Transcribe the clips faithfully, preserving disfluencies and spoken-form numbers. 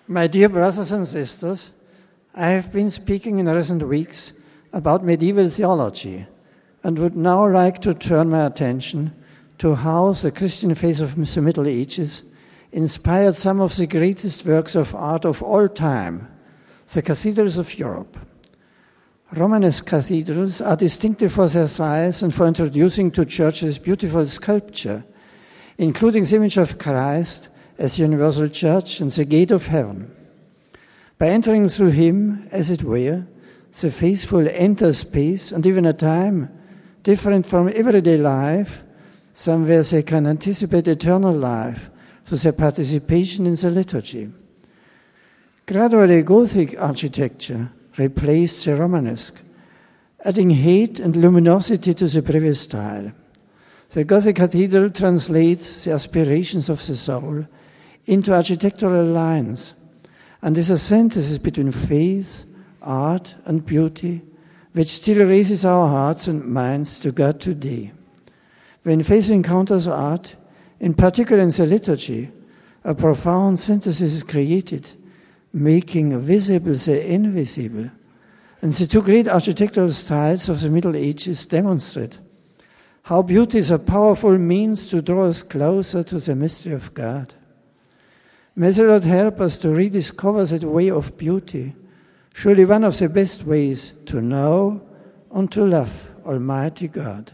My dear brothers and sisters, I have been speaking in recent weeks about medieval theology and would now like to turn my attention to how the Christian faith of the Middle Ages inspired some of the greatest works of art of all time, the cathedrals of Europe. Romanesque cathedrals are distinctive for their size and for introducing to churches beautiful sculpture, including the image of Christ as universal church and the gate of heaven. By entering through him, as it were, the faithful enter space and even a time different from everyday life, somewhere they can anticipate eternal life through their participation in the liturgy. Gradually, Gothic architecture replaced the Romanesque, adding height and luminosity to the previous style. The Gothic cathedral translates the aspirations of the soul into architectural lines, and is a synthesis between faith, art, and beauty, which still raises our hearts and minds to God today. When faith encounters art, in particular in the liturgy, a profound synthesis is created, making visible the invisible. And the two great architectural styles of the Middle Ages demonstrate how beauty is a powerful means to draw us closer to the mystery of God. May the Lord help us to rediscover that way of beauty, surely one of the best ways to know and to love Almighty God.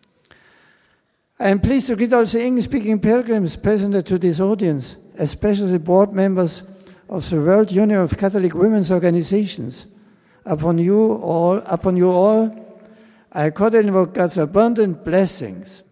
I am pleased to greet all the English-speaking pilgrims present at today's audience, especially the board members of the World Union of Catholic Women's Organizations. Upon you all, upon you all, I cordially invoke God's abundant blessings.